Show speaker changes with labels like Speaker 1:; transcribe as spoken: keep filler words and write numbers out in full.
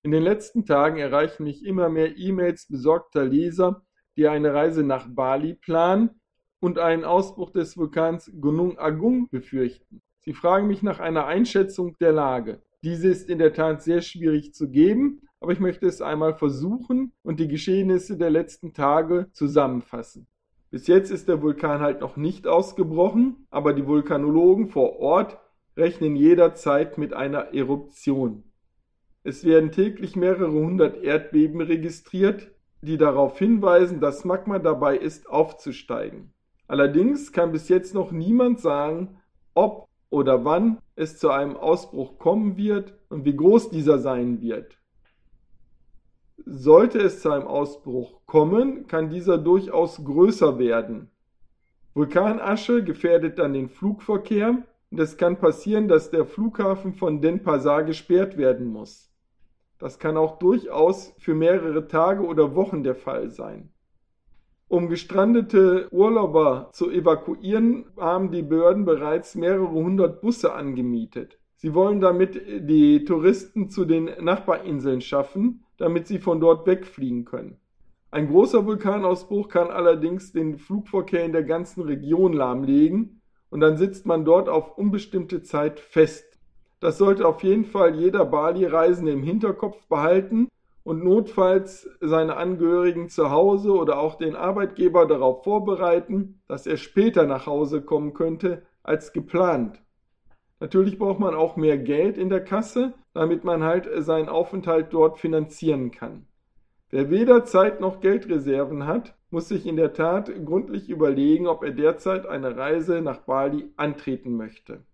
Speaker 1: In den letzten Tagen erreichen mich immer mehr E-Mails besorgter Leser, die eine Reise nach Bali planen und einen Ausbruch des Vulkans Gunung Agung befürchten. Sie fragen mich nach einer Einschätzung der Lage. Diese ist in der Tat sehr schwierig zu geben, aber ich möchte es einmal versuchen und die Geschehnisse der letzten Tage zusammenfassen. Bis jetzt ist der Vulkan halt noch nicht ausgebrochen, aber die Vulkanologen vor Ort rechnen jederzeit mit einer Eruption. Es werden täglich mehrere hundert Erdbeben registriert, die darauf hinweisen, dass Magma dabei ist, aufzusteigen. Allerdings kann bis jetzt noch niemand sagen, ob oder wann es zu einem Ausbruch kommen wird und wie groß dieser sein wird. Sollte es zu einem Ausbruch kommen, kann dieser durchaus größer werden. Vulkanasche gefährdet dann den Flugverkehr und es kann passieren, dass der Flughafen von Denpasar gesperrt werden muss. Das kann auch durchaus für mehrere Tage oder Wochen der Fall sein. Um gestrandete Urlauber zu evakuieren, haben die Behörden bereits mehrere hundert Busse angemietet. Sie wollen damit die Touristen zu den Nachbarinseln schaffen, damit sie von dort wegfliegen können. Ein großer Vulkanausbruch kann allerdings den Flugverkehr in der ganzen Region lahmlegen und dann sitzt man dort auf unbestimmte Zeit fest. Das sollte auf jeden Fall jeder Bali-Reisende im Hinterkopf behalten und notfalls seine Angehörigen zu Hause oder auch den Arbeitgeber darauf vorbereiten, dass er später nach Hause kommen könnte als geplant. Natürlich braucht man auch mehr Geld in der Kasse, damit man halt seinen Aufenthalt dort finanzieren kann. Wer weder Zeit noch Geldreserven hat, muss sich in der Tat gründlich überlegen, ob er derzeit eine Reise nach Bali antreten möchte.